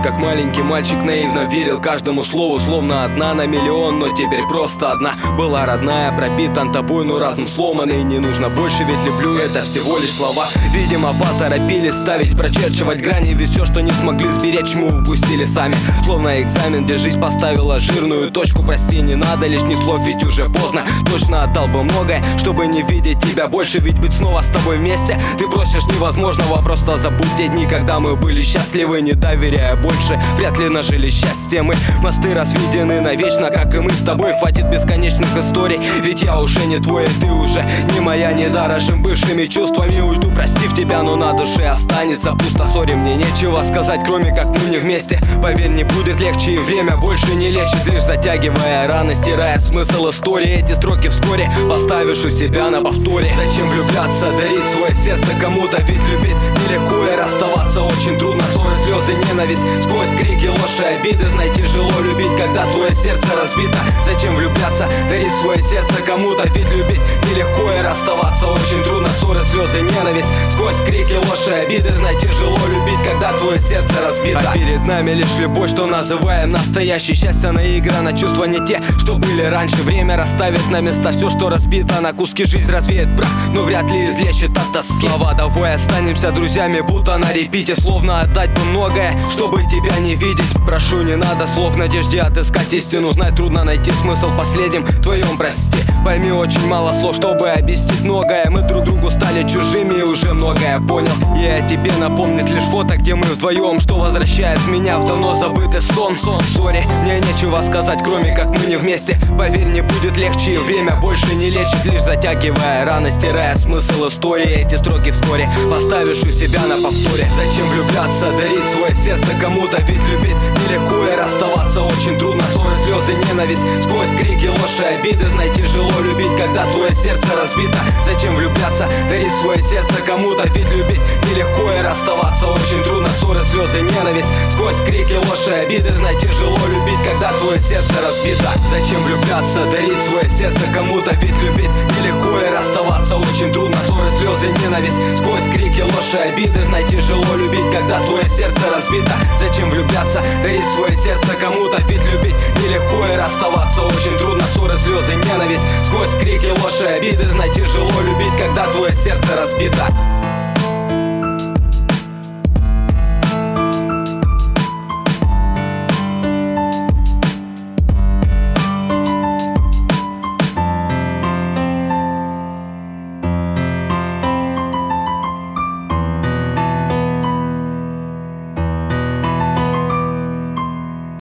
как маленький мальчик наивно верил каждому слову, словно одна на миллион, но теперь просто одна была родная, пропитан тобой, но разум сломанный. Не нужно больше, ведь люблю это всего лишь слова. Видимо, поторопились ставить, прочерчивать грани, ведь все, что не смогли сберечь, мы упустили сами. Словно экзамен, где жизнь поставила жирную точку. Прости, не надо лишних слов, ведь уже поздно. Точно отдал бы многое, чтобы не видеть тебя больше, ведь быть снова с тобой вместе. Ты просишь невозможного, просто забудь те дни, когда мы были счастливы, не доверяя больше. Вряд ли нажили счастье мы. Мосты разведены навечно, как и мы с тобой. Хватит бесконечных историй, ведь я уже не твой, и ты уже не моя. Не дорожим бывшими чувствами, уйду, простив тебя, но на душе останется пусто. Сори, мне нечего сказать, кроме как мы не вместе. Поверь, не будет легче, и время больше не лечит, лишь затягивая раны, стирая смысл истории. Эти строки вскоре поставишь у себя на повторе. Зачем влюбляться, дарить свое сердце кому-то, ведь любить нелегко и расставаться очень трудно. Ссоры, слезы, ненависть, сквозь крики, ложь и обиды. Знай, тяжело любить, когда твое сердце разбито. Зачем влюбляться, дарить свое сердце кому-то, ведь любить нелегко и расставаться очень трудно. Ссоры, слезы, ненависть, сквозь крики, ложь и обиды. Знай, тяжело любить, когда твое сердце разбито. А перед нами лишь любовь, что называем настоящей. Счастье наиграно, чувства не те, что были раньше. Время расставит на места все, что разбито на куски. Жизнь развеет прах, но вряд ли излечит от тоски. Слова, давай останемся друзьями, будто на репите. Словно отдать бы многое, чтобы тебя не видеть. Прошу, не надо слов, в надежде отыскать истину. Знать, трудно найти смысл в последнем твоем, прости. Пойми, очень мало слов, чтобы объяснить многое. Мы друг другу стали чужими и уже многое понял. И о тебе напомнит лишь фото, где мы вдвоем, что возвращает меня в давно забытый сон. Сори, мне нечего сказать, кроме как мы не вместе. Поверь, не будет легче, и время больше не лечит, лишь затягивая раны, стирая смысл истории. Эти строки вскоре поставишь у себя на повторе. Зачем влюбляться, дарить свое сердце кому-то, ведь любить нелегко и расставаться очень трудно. Ссоры, слезы, ненависть, сквозь крики, ложь и обиды. Знай, тяжело любить, когда твое сердце разбито. Зачем влюбляться, дарить свое сердце кому-то, ведь любить нелегко и расставаться очень трудно. Ссоры, слезы, ненависть, сквозь крики, ложь и обиды. Знай, тяжело любить, когда твое сердце разбито. Зачем влюбляться, дарить свое сердце кому-то, ведь любить нелегко и расставаться очень трудно. Ссоры, слезы, ненависть, сквозь крики, ложь и обиды. Знай, тяжело любить, когда твое сердце разбито. Зачем влюбляться, дарить свое сердце кому-то, ведь любить нелегко и расставаться очень трудно. Ссоры, слезы, ненависть, сквозь крики, ложь и обиды. Знай, тяжело любить, когда твое сердце разбито.